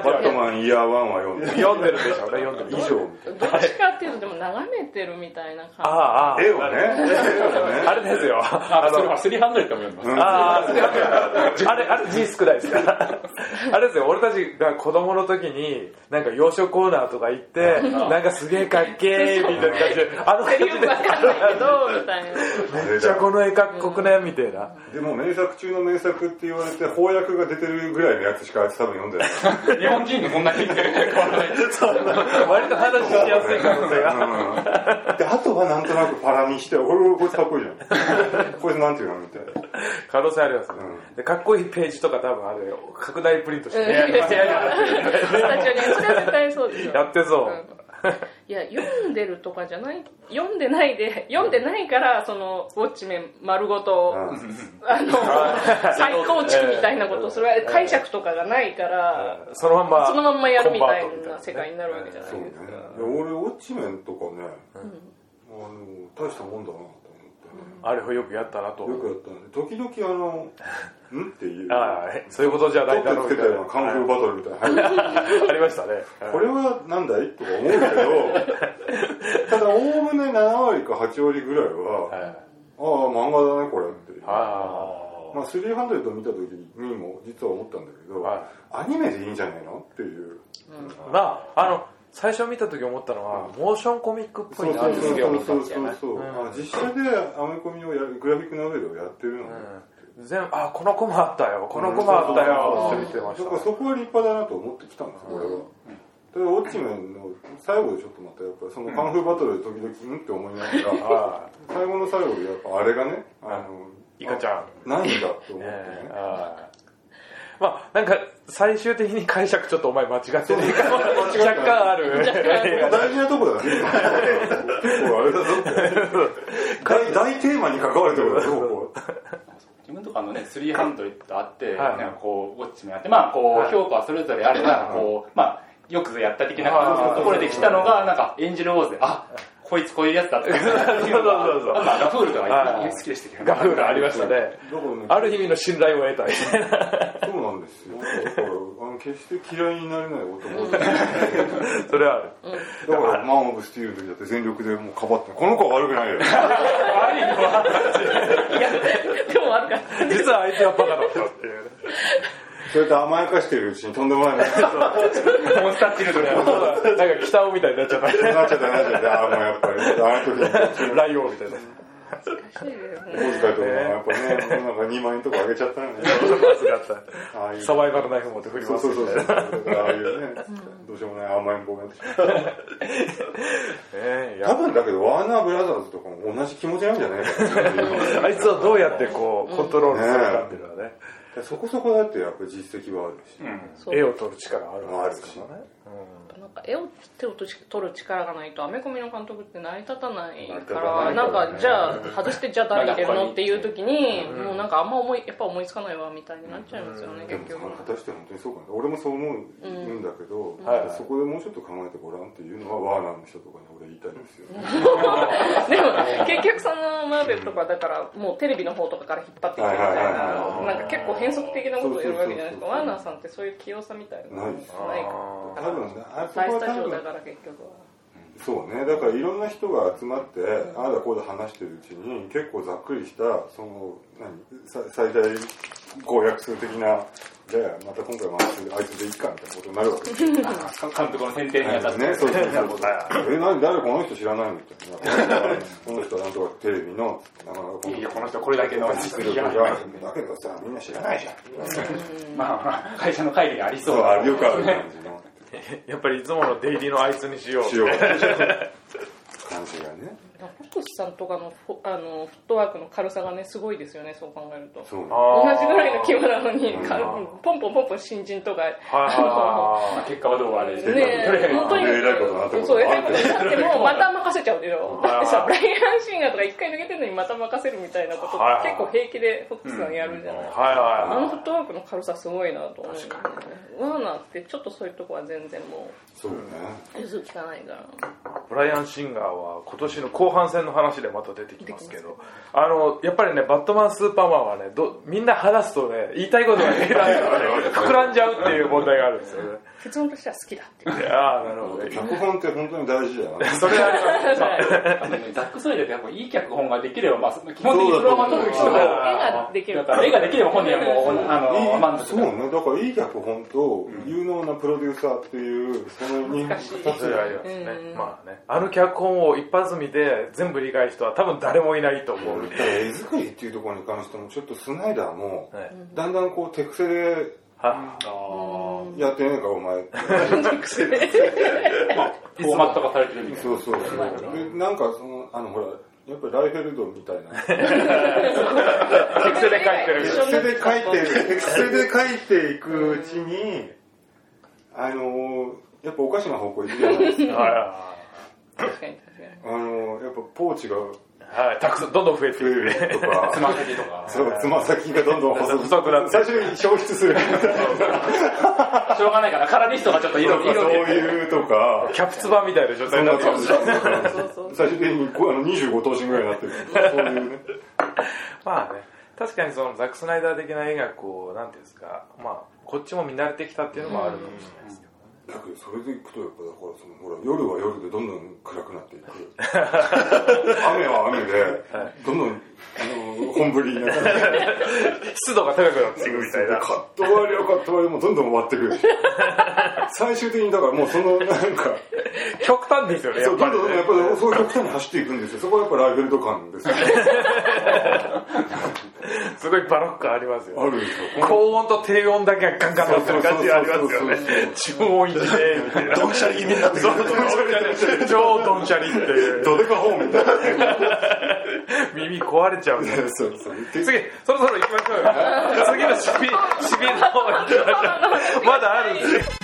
Speaker 3: マンイヤー1は
Speaker 1: 読んでるでしょうね、読んでる
Speaker 3: 以上みたいな。
Speaker 5: どっちかっていうとでも眺めてるみたいな感
Speaker 3: じ。絵をね。
Speaker 1: あれですよ。
Speaker 2: それ300っても読んでます。
Speaker 1: あれ G 少ないですか。あれですよ、俺たちが子供の時になんか洋書コーナーとか行ってなんかすげえかっけーみたいな感じで
Speaker 5: セリフわかんないけどみたいな。
Speaker 1: めっちゃこの絵かっこくねみたいな。
Speaker 3: でも名作中の名作って言われて翻訳が出てるぐらいのやつしかあいつ多分読んでない。
Speaker 2: 日本人のこんなに変わらない。
Speaker 1: 割と話しやすい可能性が。
Speaker 3: であとはなんとなくパラにして、こいつかっこいいじゃん。こいつなんていうのみたいな。
Speaker 1: 可能性ありますね。でかっこいいページとか多分あれ拡大プリントして
Speaker 5: やってそれは絶対そうですよ。
Speaker 1: やってそう。
Speaker 5: いや読んでるとかじゃない、読んでないからそのウォッチメン丸ごと再構築みたいなこと、それは解釈とかがないから
Speaker 1: そのまんま
Speaker 5: やるみたいな世界になるわけじゃないですか。
Speaker 3: 俺ウォッチメンとかね、大したもんだな。
Speaker 1: あれをよくやったなと。
Speaker 3: よくやったね。時々んっていう。
Speaker 1: そういうことじゃないだろうみたいな。
Speaker 3: カンフーバトルみたいな。
Speaker 1: ありましたね。
Speaker 3: これはなんだいとか思うけど、ただおおむね7割か8割ぐらいは、漫画だねこれっていう。まあ300見た時にも実は思ったんだけど、アニメでいいんじゃないのっていう。
Speaker 1: まあ最初見た時思ったのはモーションコミックっぽいなってすげえ思ったんですよね。
Speaker 3: 実写でアメコミをグラフィックノベルをやってるのね。
Speaker 1: 全部このコマあったよ、このコマあったよって見てました。
Speaker 3: だからそこは立派だなと思ってきたんです俺は。ただウォッチメンの最後でちょっとまたやっぱりそのカンフーバトルで時々って思いながら、最後の最後でやっぱあれがね、
Speaker 1: イカちゃん
Speaker 3: 何だって思ってね。
Speaker 1: まあなんか最終的に解釈ちょっとお前間違ってねえか若干ある。
Speaker 3: 大事なとこだね。結構あれだぞって。大テーマに関わるところだぞ。
Speaker 2: 自分とかのね300あって、こうウォッチもやって、まあこう評価はそれぞれあれば、こうまあよくやった的な感じのところで来たのがなんかエンジェルウォーズでこいつこういうやつだって。ガフールとか好きでしたけど。
Speaker 1: ガフールありましたね。ある意味の信頼を得たみたいな。
Speaker 3: そうなんですよ。だから決して嫌いになれない男で。
Speaker 1: それはある。
Speaker 3: だからマン・オブ・スティールの時だって全力でもうかばって、この子は悪くないよ。
Speaker 5: 悪いのは。いやでも悪かった。
Speaker 1: 実はあいつはバカだったっていう。
Speaker 3: そうやって甘やかしてるうちにとんでもない。
Speaker 2: モンスターチルドレン。
Speaker 1: なんか北尾みたいになっちゃった。
Speaker 3: もうやっぱり、あの時
Speaker 1: ライオンみたいな。
Speaker 3: お小遣いとかやっぱね、なんか2万円とかあげちゃったよね。
Speaker 1: サバイバルナイフ持って振りますみたいな。
Speaker 3: ああいうね、どうしようもない甘えん坊が。多分だけど、ワーナーブラザーズとかも同じ気持ちなんじゃないかな。
Speaker 1: あいつをどうやってこう、コントロールするかっていうのはね。
Speaker 3: そこそこだってやっぱり実績はある
Speaker 1: し、絵を撮る力あるわけですからね。
Speaker 5: なんか絵を撮る力がないとアメコミの監督って成り立たないからなんかじゃあ外してじゃあ誰入れるのっていう時にもうなんかあんまやっぱ思いつかないわみたいになっちゃいますよね結局。
Speaker 3: 果たして本当にそうかな。俺もそう思うんだけど、そこでもうちょっと考えてごらんっていうのはワーナーの人とかに俺言いたいですよ。
Speaker 5: でも結局そのマーベルとかだからもうテレビの方とかから引っ張ってきてみたいななんか結構変則的なことをやるわけじゃないですか。ワーナーさんってそういう器用さみたいなのないか。
Speaker 3: 多分ね、
Speaker 5: 大スタジオだから結局は。
Speaker 3: そうね、だからいろんな人が集まって、ああだこうだ話してるうちに結構ざっくりしたその最大公約数的なじゃあまた今回もあいつでいいかみたいなことになるわけですよ。
Speaker 2: 監督の選定にあたって
Speaker 3: ね、そう誰この人知らないのみたいな。この人はなんとかテレビの
Speaker 2: いやこの人これだけの実力が
Speaker 3: だけどさみんな知らないじゃ
Speaker 2: ん。まあ会社の会議がありそう
Speaker 3: なよくある感じの。
Speaker 1: やっぱりいつものデイリーのあいつにしよう
Speaker 3: 感じがね。
Speaker 5: フォックスさんとかのフットワークの軽さがねすごいですよねそう考えると。
Speaker 3: そう
Speaker 5: 同じぐらいの規模なのにポンポン新人とか
Speaker 2: 結果はどうあれ
Speaker 5: ね本当に
Speaker 3: 偉いことになっても
Speaker 5: そう偉いことになってもまた任せちゃうでしょ。だってさブライアン・シンガーとか一回抜けてるのにまた任せるみたいなこと結構平気でフォックスさんやるじゃないですか。あのフットワークの軽さすごいなと思う。ワーナーってちょっとそういうとこは全然もう
Speaker 3: そうね
Speaker 5: 融通きかないから。
Speaker 1: ブライアン・シンガーは今年の後半戦の話でまた出てきますけど、やっぱりねバットマンスーパーマンはねみんな話すとね言いたいことが言えないからね膨らんじゃうっていう問題があるんですよね。
Speaker 5: 結論としては好きだっていう。
Speaker 1: ああなるほど。
Speaker 3: 脚本って本当に大事だよね。
Speaker 1: それはあります。
Speaker 2: ザック・スナイダーってやっぱいい脚本ができれば、まあ、基本的にプロマトる人が
Speaker 5: 絵ができるから
Speaker 2: 絵ができれば本人はもう満足。
Speaker 3: そうね。だからいい脚本と有能なプロデューサーっていうその2つ
Speaker 1: がありますね。まあね、脚本を一発見て全部理解した人は多分誰もいないと思う。
Speaker 3: 絵作りっていうところに関してもちょっとスナイダーもだんだんこう手癖でやってねえかお前フ
Speaker 2: ォーマット化されてるみたいな。
Speaker 3: そうそうそうでなんかほらやっぱりライフェルドみたいな
Speaker 1: 手癖で書いてる
Speaker 3: 手癖で書いていくうちにやっぱおかしな方向に行くじゃないですか。
Speaker 5: 確かに
Speaker 3: やっぱポーチが
Speaker 1: たくさんどんどん増えていく
Speaker 3: とか
Speaker 2: つま先とか
Speaker 3: そうつま先がどんどん細くなって最初に消失する
Speaker 2: しょうがないからカラリストがちょっと色
Speaker 3: そういうとか
Speaker 1: キャプツバみたいな状態になってる。
Speaker 3: 最終的に25頭身ぐらいになってるそういうね
Speaker 1: まあね確かにそのザック・スナイダー的な絵がこうなんていうんですか、まあこっちも見慣れてきたっていうのもあるかもしれないですけど。
Speaker 3: だけどそれでいくとやっぱだからほら夜は夜でどんどん暗くなっていく雨は雨でどんどん本降りになって
Speaker 1: 湿度が高くなっていくみたいな。
Speaker 3: カット割りはカット割りもどんどん終わってくる最終的にだからもうそのなんか
Speaker 1: 極端ですよねやっぱりね。
Speaker 3: どんどんやっぱりそういう極端に走っていくんですよ。そこはやっぱライフェルド感ですよね
Speaker 1: すごいバロックありますよ。
Speaker 3: あるんですよ。
Speaker 1: 高温と低温だけがガンガンなってる感じがありますよね。中音域でみたいな。
Speaker 3: ドンシャリ気味になってくる。
Speaker 1: 超ドンシャリっていう。
Speaker 3: どでかホームみたいな。
Speaker 1: 耳壊れちゃうんで。
Speaker 3: そうそう。
Speaker 1: 次、そろそろ行きましょうよ。次のシビの方に行きましょう。まだあるんですよ。